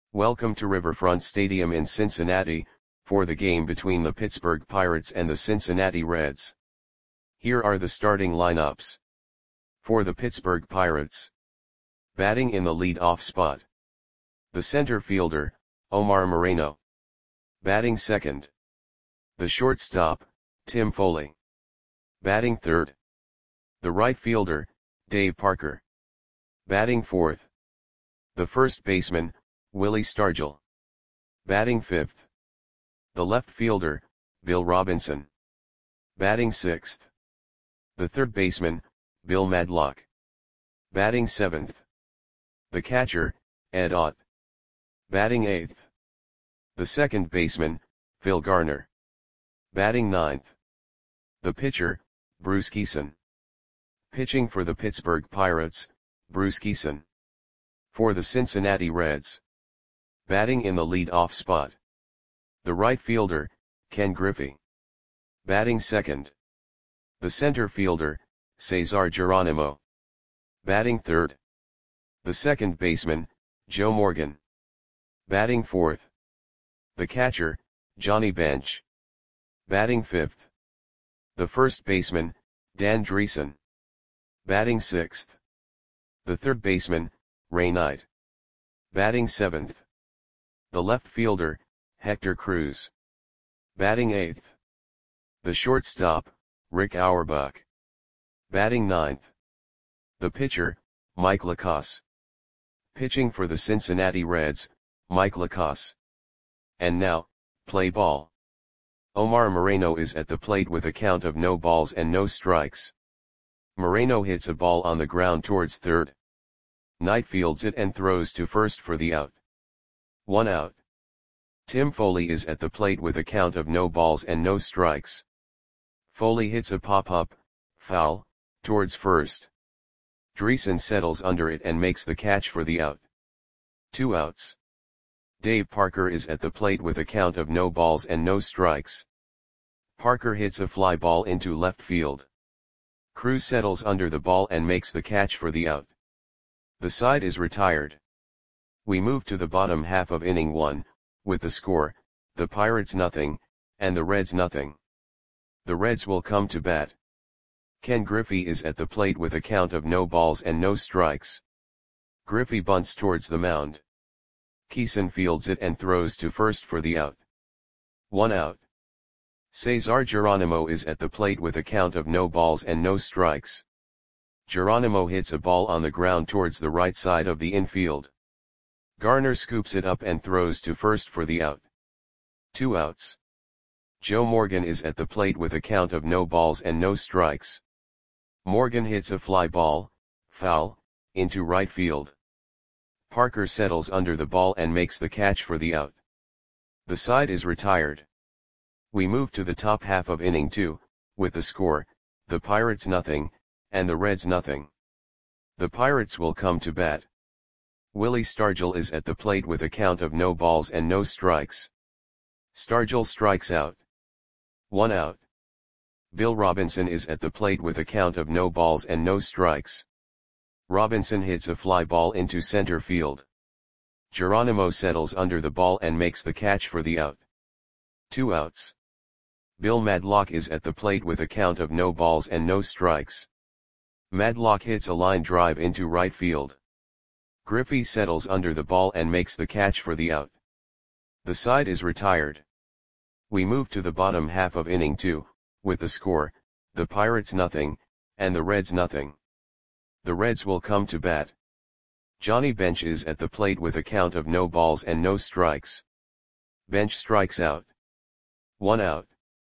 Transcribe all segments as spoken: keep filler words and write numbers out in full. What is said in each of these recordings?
Welcome to Riverfront Stadium in Cincinnati, for the game between the Pittsburgh Pirates and the Cincinnati Reds. Here are the starting lineups. For the Pittsburgh Pirates. Batting in the lead-off spot. The center fielder, Omar Moreno. Batting second. The shortstop, Tim Foley. Batting third. The right fielder, Dave Parker. Batting fourth. The first baseman, Willie Stargell. Batting fifth. The left fielder, Bill Robinson. Batting sixth. The third baseman, Bill Madlock. Batting seventh. The catcher, Ed Ott. Batting eighth. The second baseman, Phil Garner. Batting ninth. The pitcher, Bruce Kison. Pitching for the Pittsburgh Pirates, Bruce Kison. For the Cincinnati Reds. Batting in the lead-off spot. The right fielder, Ken Griffey. Batting second. The center fielder, Cesar Geronimo. Batting third. The second baseman, Joe Morgan. Batting fourth. The catcher, Johnny Bench. Batting fifth. The first baseman, Dan Driessen. Batting sixth. The third baseman, Ray Knight. Batting seventh. The left fielder, Hector Cruz. Batting eighth. The shortstop, Rick Auerbach. Batting ninth. The pitcher, Mike Lacasse. Pitching for the Cincinnati Reds, Mike Lacasse. And now, play ball. Omar Moreno is at the plate with a count of no balls and no strikes. Moreno hits a ball on the ground towards third. Knight fields it and throws to first for the out. One out. Tim Foley is at the plate with a count of no balls and no strikes. Foley hits a pop-up, foul, towards first. Driessen settles under it and makes the catch for the out. Two outs. Dave Parker is at the plate with a count of no balls and no strikes. Parker hits a fly ball into left field. Cruz settles under the ball and makes the catch for the out. The side is retired. We move to the bottom half of inning one, with the score, the Pirates nothing, and the Reds nothing. The Reds will come to bat. Ken Griffey is at the plate with a count of no balls and no strikes. Griffey bunts towards the mound. Kison fields it and throws to first for the out. One out. Cesar Geronimo is at the plate with a count of no balls and no strikes. Geronimo hits a ball on the ground towards the right side of the infield. Garner scoops it up and throws to first for the out. Two outs. Joe Morgan is at the plate with a count of no balls and no strikes. Morgan hits a fly ball, foul, into right field. Parker settles under the ball and makes the catch for the out. The side is retired. We move to the top half of inning two, with the score, the Pirates nothing, and the Reds nothing. The Pirates will come to bat. Willie Stargell is at the plate with a count of no balls and no strikes. Stargell strikes out. One out. Bill Robinson is at the plate with a count of no balls and no strikes. Robinson hits a fly ball into center field. Geronimo settles under the ball and makes the catch for the out. Two outs. Bill Madlock is at the plate with a count of no balls and no strikes. Madlock hits a line drive into right field. Griffey settles under the ball and makes the catch for the out. The side is retired. We move to the bottom half of inning two, with the score, the Pirates nothing, and the Reds nothing. The Reds will come to bat. Johnny Bench is at the plate with a count of no balls and no strikes. Bench strikes out. One out.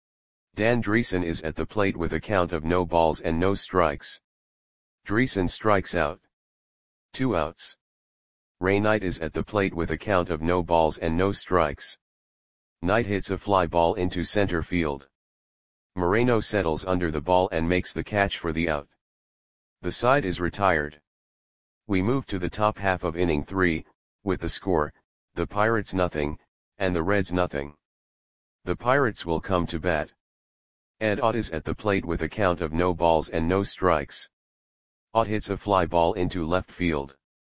Dan Driessen is at the plate with a count of no balls and no strikes. Driessen strikes out. Two outs. Ray Knight is at the plate with a count of no balls and no strikes. Knight hits a fly ball into center field. Moreno settles under the ball and makes the catch for the out. The side is retired. We move to the top half of inning three, with the score, the Pirates nothing, and the Reds nothing. The Pirates will come to bat. Ed Ott is at the plate with a count of no balls and no strikes. Ott hits a fly ball into left field.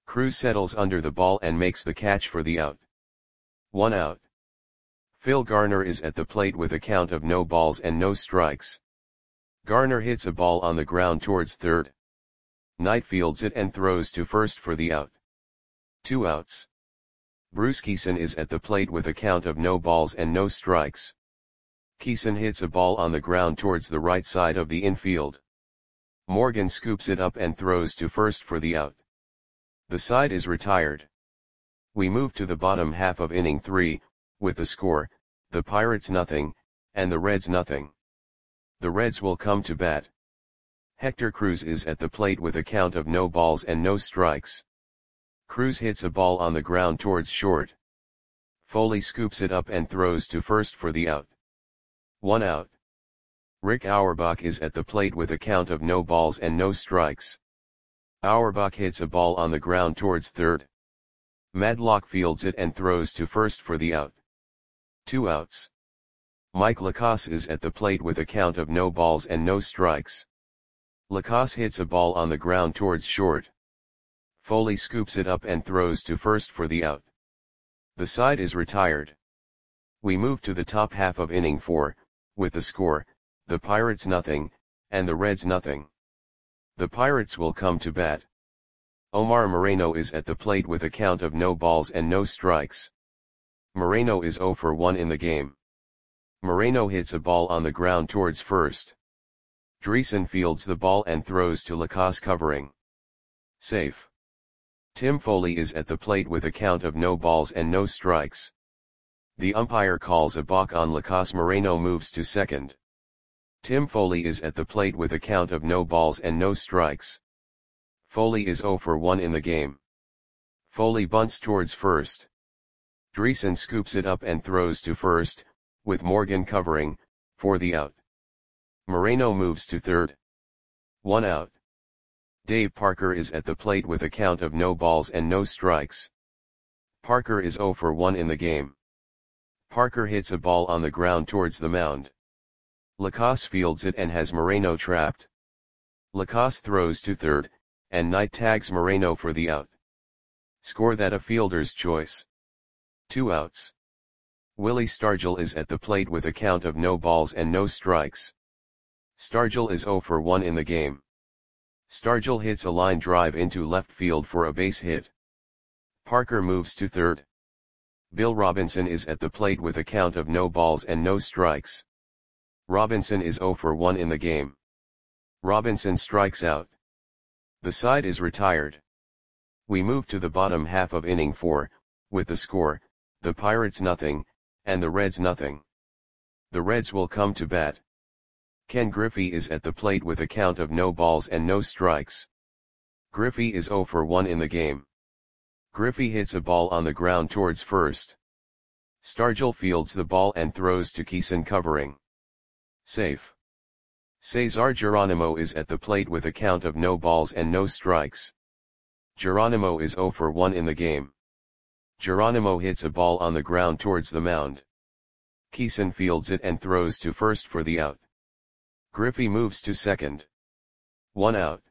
Cruz settles under the ball and makes the catch for the out. One out. Phil Garner is at the plate with a count of no balls and no strikes. Garner hits a ball on the ground towards third. Knight fields it and throws to first for the out. Two outs. Bruce Kison is at the plate with a count of no balls and no strikes. Kison hits a ball on the ground towards the right side of the infield. Morgan scoops it up and throws to first for the out. The side is retired. We move to the bottom half of inning three, with the score, the Pirates nothing, and the Reds nothing. The Reds will come to bat. Hector Cruz is at the plate with a count of no balls and no strikes. Cruz hits a ball on the ground towards short. Foley scoops it up and throws to first for the out. One out. Rick Auerbach is at the plate with a count of no balls and no strikes. Auerbach hits a ball on the ground towards third. Madlock fields it and throws to first for the out. Two outs. Mike Lacasse is at the plate with a count of no balls and no strikes. Lacasse hits a ball on the ground towards short. Foley scoops it up and throws to first for the out. The side is retired. We move to the top half of inning four, with the score, the Pirates nothing, and the Reds nothing. The Pirates will come to bat. Omar Moreno is at the plate with a count of no balls and no strikes. Moreno is zero for one in the game. Moreno hits a ball on the ground towards first. Dreesen fields the ball and throws to Lacasse covering. Safe. Tim Foley is at the plate with a count of no balls and no strikes. The umpire calls a balk on Lacasse. Moreno moves to second. Tim Foley is at the plate with a count of no balls and no strikes. Foley is zero for one in the game. Foley bunts towards first. Dreesen scoops it up and throws to first, with Morgan covering, for the out. Moreno moves to third. One out. Dave Parker is at the plate with a count of no balls and no strikes. Parker is zero for one in the game. Parker hits a ball on the ground towards the mound. Lacasse fields it and has Moreno trapped. Lacasse throws to third, and Knight tags Moreno for the out. Score that a fielder's choice. Two outs. Willie Stargell is at the plate with a count of no balls and no strikes. Stargell is zero for one in the game. Stargell hits a line drive into left field for a base hit. Parker moves to third. Bill Robinson is at the plate with a count of no balls and no strikes. Robinson is zero for one in the game. Robinson strikes out. The side is retired. We move to the bottom half of inning four, with the score, the Pirates nothing, and the Reds nothing. The Reds will come to bat. Ken Griffey is at the plate with a count of no balls and no strikes. Griffey is zero for one in the game. Griffey hits a ball on the ground towards first. Stargell fields the ball and throws to Kison covering. Safe. Cesar Geronimo is at the plate with a count of no balls and no strikes. Geronimo is zero for one in the game. Geronimo hits a ball on the ground towards the mound. Kison fields it and throws to first for the out. Griffey moves to second. One out.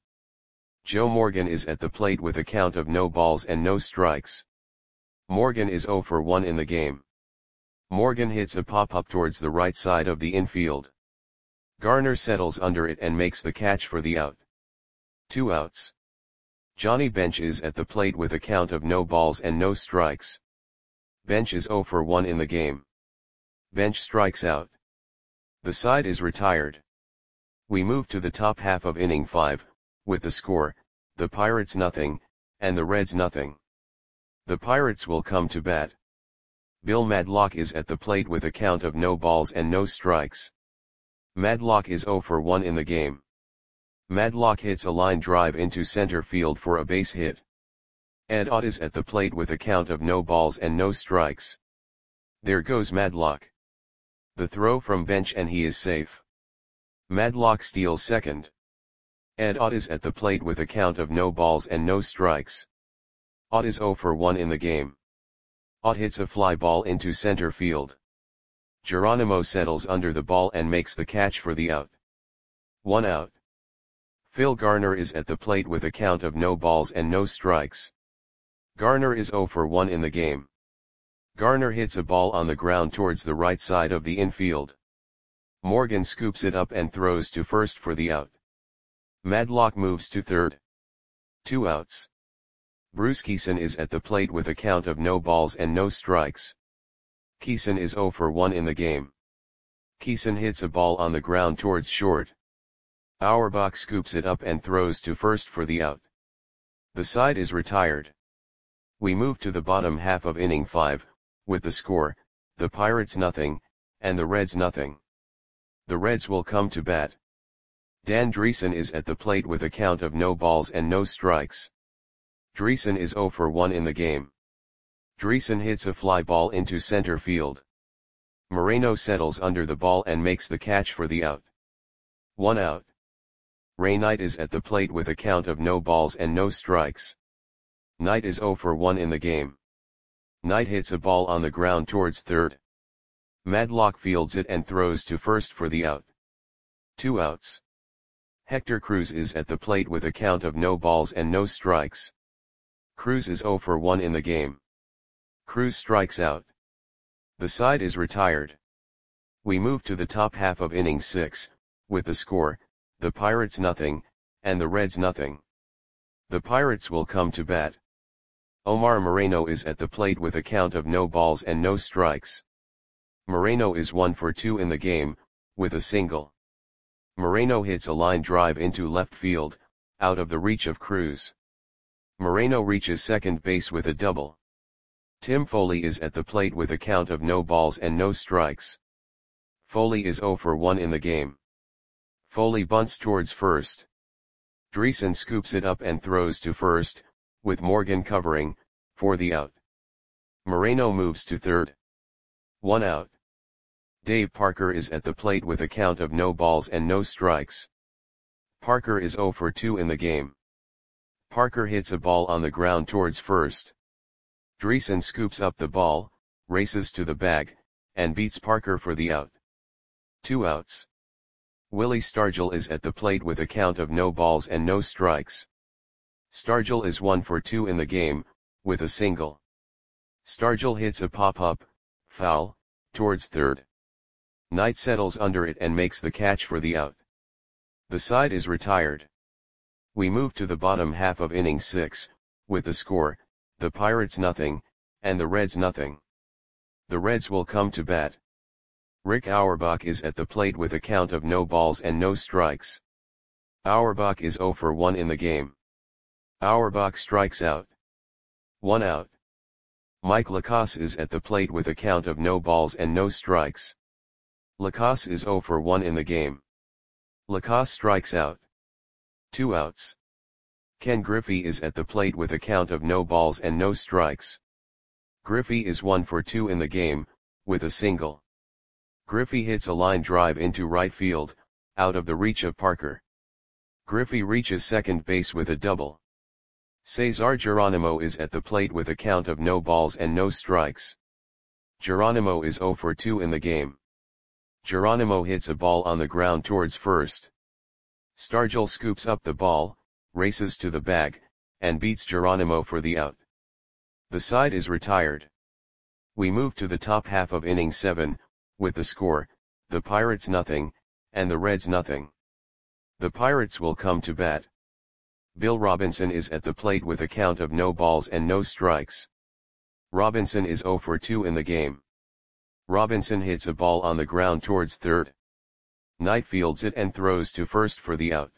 Joe Morgan is at the plate with a count of no balls and no strikes. Morgan is zero for one in the game. Morgan hits a pop-up towards the right side of the infield. Garner settles under it and makes the catch for the out. Two outs. Johnny Bench is at the plate with a count of no balls and no strikes. Bench is zero for one in the game. Bench strikes out. The side is retired. We move to the top half of inning five, with the score, the Pirates nothing, and the Reds nothing. The Pirates will come to bat. Bill Madlock is at the plate with a count of no balls and no strikes. Madlock is zero for one in the game. Madlock hits a line drive into center field for a base hit. Ed Ott is at the plate with a count of no balls and no strikes. There goes Madlock. The throw from Bench and he is safe. Madlock steals second. Ed Ott is at the plate with a count of no balls and no strikes. Ott is zero for one in the game. Ott hits a fly ball into center field. Geronimo settles under the ball and makes the catch for the out. One out. Phil Garner is at the plate with a count of no balls and no strikes. Garner is zero for one in the game. Garner hits a ball on the ground towards the right side of the infield. Morgan scoops it up and throws to first for the out. Madlock moves to third. Two outs. Bruce Kison is at the plate with a count of no balls and no strikes. Kison is zero for one in the game. Kison hits a ball on the ground towards short. Auerbach scoops it up and throws to first for the out. The side is retired. We move to the bottom half of inning five, with the score, the Pirates nothing, and the Reds nothing. The Reds will come to bat. Dan Dreesen is at the plate with a count of no balls and no strikes. Dreesen is zero for one in the game. Dreesen hits a fly ball into center field. Moreno settles under the ball and makes the catch for the out. One out. Ray Knight is at the plate with a count of no balls and no strikes. Knight is zero for one in the game. Knight hits a ball on the ground towards third. Madlock fields it and throws to first for the out. Two outs. Hector Cruz is at the plate with a count of no balls and no strikes. Cruz is zero for one in the game. Cruz strikes out. The side is retired. We move to the top half of inning six, with the score, the Pirates nothing, and the Reds nothing. The Pirates will come to bat. Omar Moreno is at the plate with a count of no balls and no strikes. Moreno is one for two in the game, with a single. Moreno hits a line drive into left field, out of the reach of Cruz. Moreno reaches second base with a double. Tim Foley is at the plate with a count of no balls and no strikes. Foley is zero for one in the game. Foley bunts towards first. Dreesen scoops it up and throws to first, with Morgan covering, for the out. Moreno moves to third. One out. Dave Parker is at the plate with a count of no balls and no strikes. Parker is zero for two in the game. Parker hits a ball on the ground towards first. Dreesen scoops up the ball, races to the bag, and beats Parker for the out. Two outs. Willie Stargell is at the plate with a count of no balls and no strikes. Stargell is one for two in the game, with a single. Stargell hits a pop-up, foul, towards third. Knight settles under it and makes the catch for the out. The side is retired. We move to the bottom half of inning six, with the score, the Pirates nothing, and the Reds nothing. The Reds will come to bat. Rick Auerbach is at the plate with a count of no balls and no strikes. Auerbach is zero for one in the game. Auerbach strikes out. One out. Mike Lacasse is at the plate with a count of no balls and no strikes. Lacasse is zero for one in the game. Lacasse strikes out. Two outs. Ken Griffey is at the plate with a count of no balls and no strikes. Griffey is one for two in the game, with a single. Griffey hits a line drive into right field, out of the reach of Parker. Griffey reaches second base with a double. Cesar Geronimo is at the plate with a count of no balls and no strikes. Geronimo is zero for two in the game. Geronimo hits a ball on the ground towards first. Stargell scoops up the ball, races to the bag, and beats Geronimo for the out. The side is retired. We move to the top half of inning seven, with the score, the Pirates nothing, and the Reds nothing. The Pirates will come to bat. Bill Robinson is at the plate with a count of no balls and no strikes. Robinson is zero for two in the game. Robinson hits a ball on the ground towards third. Knight fields it and throws to first for the out.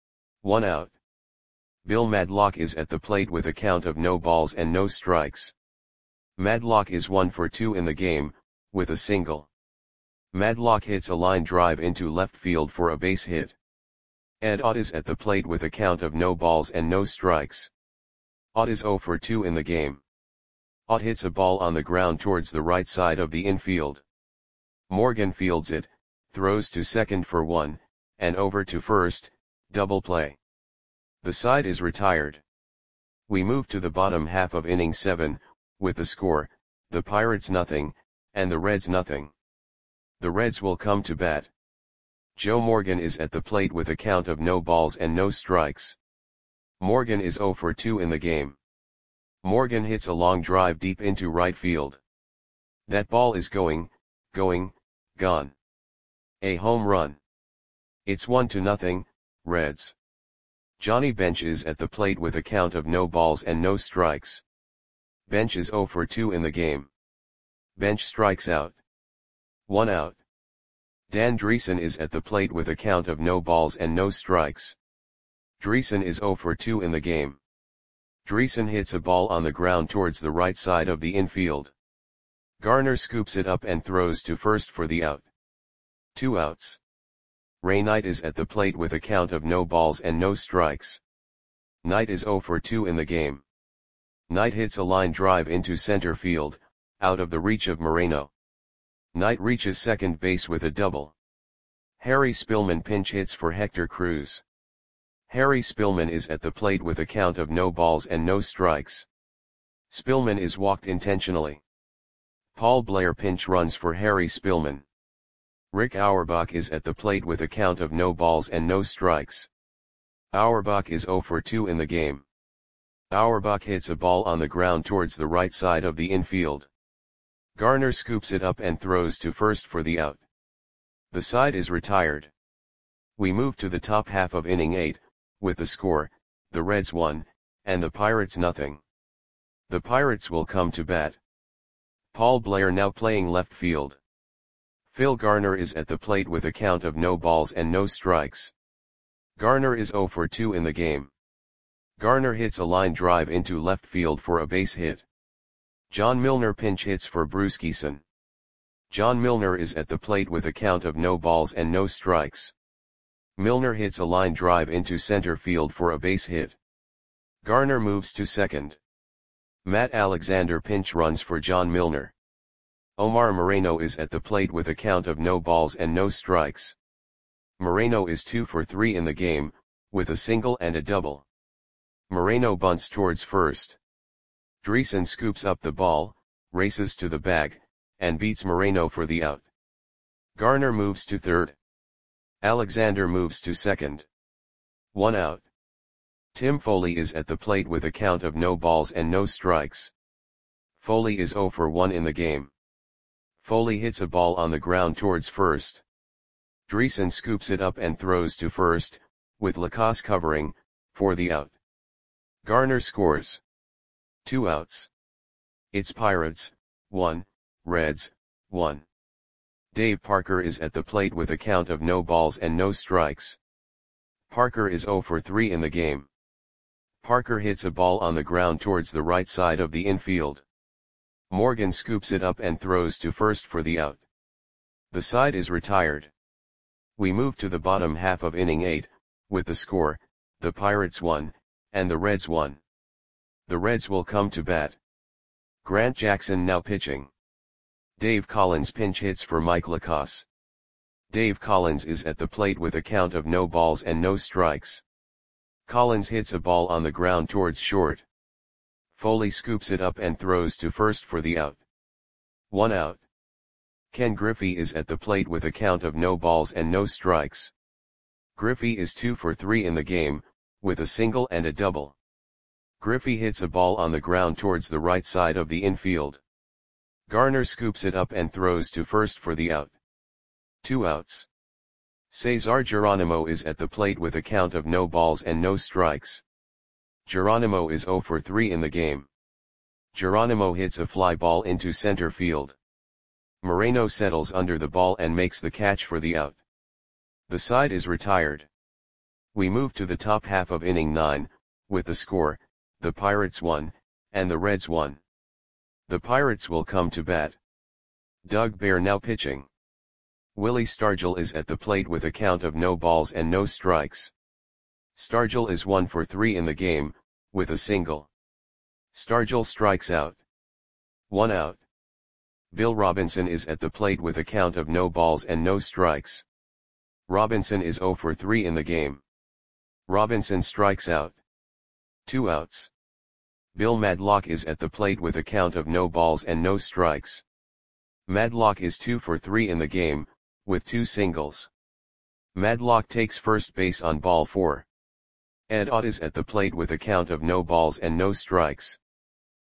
One out. Bill Madlock is at the plate with a count of no balls and no strikes. Madlock is one for two in the game, with a single. Madlock hits a line drive into left field for a base hit. Ed Ott is at the plate with a count of no balls and no strikes. Ott is zero for two in the game. Ott hits a ball on the ground towards the right side of the infield. Morgan fields it, throws to second for one, and over to first, double play. The side is retired. We move to the bottom half of inning seven, with the score, the Pirates nothing, and the Reds nothing. The Reds will come to bat. Joe Morgan is at the plate with a count of no balls and no strikes. Morgan is zero for two in the game. Morgan hits a long drive deep into right field. That ball is going, going, gone. A home run. It's one to nothing, Reds. Johnny Bench is at the plate with a count of no balls and no strikes. Bench is oh for two in the game. Bench strikes out. One out. Dan Dreesen is at the plate with a count of no balls and no strikes. Dreesen is oh for two in the game. Dreesen hits a ball on the ground towards the right side of the infield. Garner scoops it up and throws to first for the out. Two outs. Ray Knight is at the plate with a count of no balls and no strikes. Knight is oh for two in the game. Knight hits a line drive into center field, out of the reach of Moreno. Knight reaches second base with a double. Harry Spillman pinch hits for Hector Cruz. Harry Spillman is at the plate with a count of no balls and no strikes. Spillman is walked intentionally. Paul Blair pinch runs for Harry Spillman. Rick Auerbach is at the plate with a count of no balls and no strikes. Auerbach is oh for two in the game. Auerbach hits a ball on the ground towards the right side of the infield. Garner scoops it up and throws to first for the out. The side is retired. We move to the top half of inning eight, with the score, the Reds one, and the Pirates nothing. The Pirates will come to bat. Paul Blair now playing left field. Phil Garner is at the plate with a count of no balls and no strikes. Garner is oh for two in the game. Garner hits a line drive into left field for a base hit. John Milner pinch hits for Bruce Kison. John Milner is at the plate with a count of no balls and no strikes. Milner hits a line drive into center field for a base hit. Garner moves to second. Matt Alexander pinch runs for John Milner. Omar Moreno is at the plate with a count of no balls and no strikes. Moreno is two for three in the game, with a single and a double. Moreno bunts towards first. Dreesen scoops up the ball, races to the bag, and beats Moreno for the out. Garner moves to third. Alexander moves to second. One out. Tim Foley is at the plate with a count of no balls and no strikes. Foley is oh for one in the game. Foley hits a ball on the ground towards first. Dreesen scoops it up and throws to first, with Lacasse covering, for the out. Garner scores. Two outs. It's Pirates, one, Reds, one. Dave Parker is at the plate with a count of no balls and no strikes. Parker is oh for three in the game. Parker hits a ball on the ground towards the right side of the infield. Morgan scoops it up and throws to first for the out. The side is retired. We move to the bottom half of inning eight, with the score, the Pirates one, and the Reds one. The Reds will come to bat. Grant Jackson now pitching. Dave Collins pinch hits for Mike Lacasse. Dave Collins is at the plate with a count of no balls and no strikes. Collins hits a ball on the ground towards short. Foley scoops it up and throws to first for the out. One out. Ken Griffey is at the plate with a count of no balls and no strikes. Griffey is two for three in the game, with a single and a double. Griffey hits a ball on the ground towards the right side of the infield. Garner scoops it up and throws to first for the out. Two outs. Cesar Geronimo is at the plate with a count of no balls and no strikes. Geronimo is oh for three in the game. Geronimo hits a fly ball into center field. Moreno settles under the ball and makes the catch for the out. The side is retired. We move to the top half of inning nine, with the score, the Pirates one, and the Reds one. The Pirates will come to bat. Doug Bear now pitching. Willie Stargell is at the plate with a count of no balls and no strikes. Stargell is one for three in the game, with a single. Stargell strikes out. One out. Bill Robinson is at the plate with a count of no balls and no strikes. Robinson is oh for three in the game. Robinson strikes out. Two outs. Bill Madlock is at the plate with a count of no balls and no strikes. Madlock is two for three in the game, with two singles. Madlock takes first base on ball four. Ed Ott is at the plate with a count of no balls and no strikes.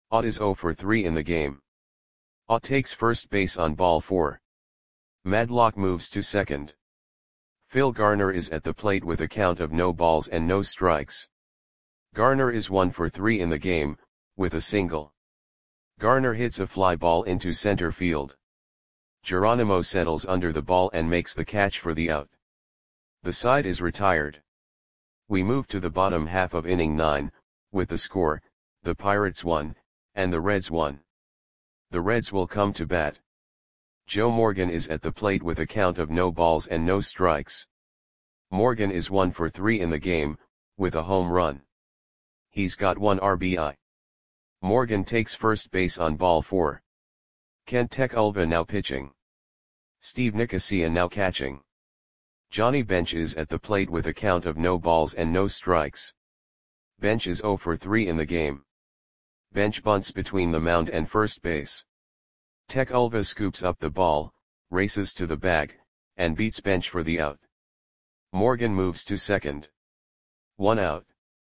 Ott is zero for three in the game. Ott takes first base on ball four. Madlock moves to second. Phil Garner is at the plate with a count of no balls and no strikes. Garner is one for three in the game, with a single. Garner hits a fly ball into center field. Geronimo settles under the ball and makes the catch for the out. The side is retired. We move to the bottom half of inning nine, with the score, the Pirates won, and the Reds won. The Reds will come to bat. Joe Morgan is at the plate with a count of no balls and no strikes. Morgan is one for three in the game, with a home run. He's got one R B I. Morgan takes first base on ball four. Kent Tekulve now pitching. Steve Nicosia now catching. Johnny Bench is at the plate with a count of no balls and no strikes. Bench is zero for three in the game. Bench bunts between the mound and first base. Tekulve scoops up the ball, races to the bag, and beats Bench for the out. Morgan moves to second. One out.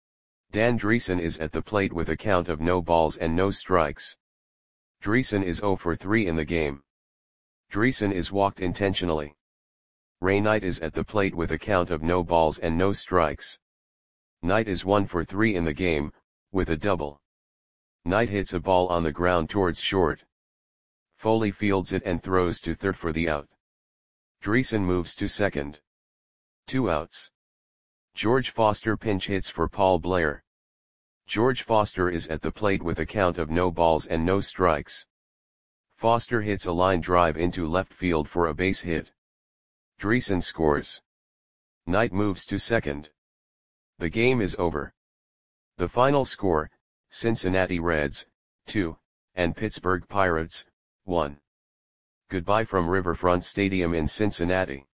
Dan Dreesen is at the plate with a count of no balls and no strikes. Dreesen is zero for three in the game. Dreesen is walked intentionally. Ray Knight is at the plate with a count of no balls and no strikes. Knight is one for three in the game, with a double. Knight hits a ball on the ground towards short. Foley fields it and throws to third for the out. Dreesen moves to second. Two outs. George Foster pinch hits for Paul Blair. George Foster is at the plate with a count of no balls and no strikes. Foster hits a line drive into left field for a base hit. Dreesen scores. Knight moves to second. The game is over. The final score, Cincinnati Reds, two, and Pittsburgh Pirates, one. Goodbye from Riverfront Stadium in Cincinnati.